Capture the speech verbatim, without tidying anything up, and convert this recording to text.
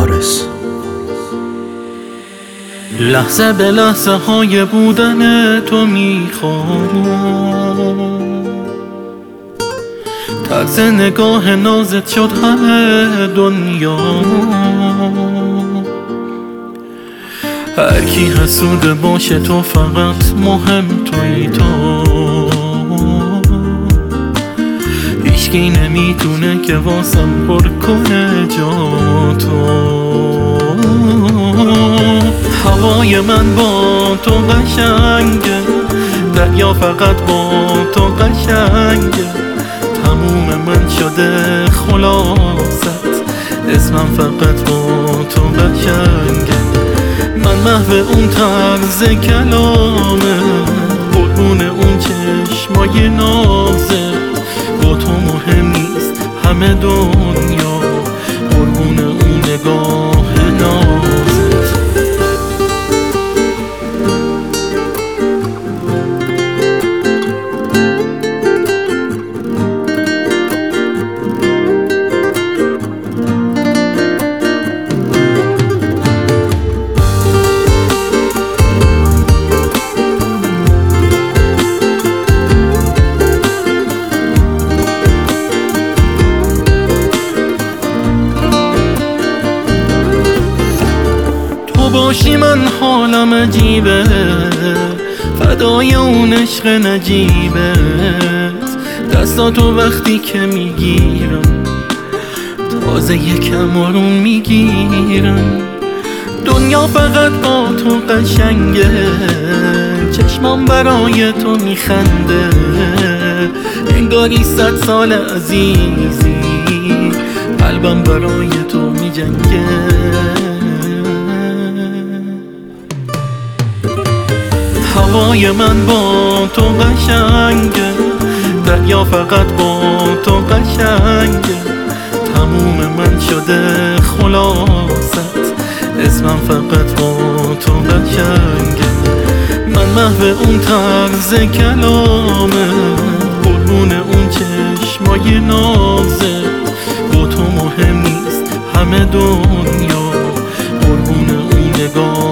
وارث. لحظه به لحظه های بودن تو میخوام، طرز نگاه نازت شد همه دنیا. هر کی حسوده باشه تو فقط مهم توی تو، هیچکی نمیتونه که واسم پر کنه جا تو. هوای من با تو قشنگه، دریا فقط با تو قشنگه، تموم من شده خلاصت، اسمم فقط با تو قشنگه. من محو اون طرز کلامه، قربون اون چشمای نازه، با تو مهم نیست همه دنیا، قربون اون نگاه نازه. باشی من حالم عجیبه، فدای اون عشق نجیبت، دستاتو وقتی که میگیرم تازه یکم آروم میگیرم. دنیا فقط با تو قشنگه، چشمام برای تو میخنده، انگاری صد سال عزیزی، قلبم برای تو میجنگه. هوای من با تو قشنگه، دریا فقط با تو قشنگه، تموم من شده خلاصت، اسمم فقط با تو قشنگه. من محو اون طرز کلامه، قربون اون چشمای نازه، با تو مهم نیست همه دنیا، قربون اون نگاه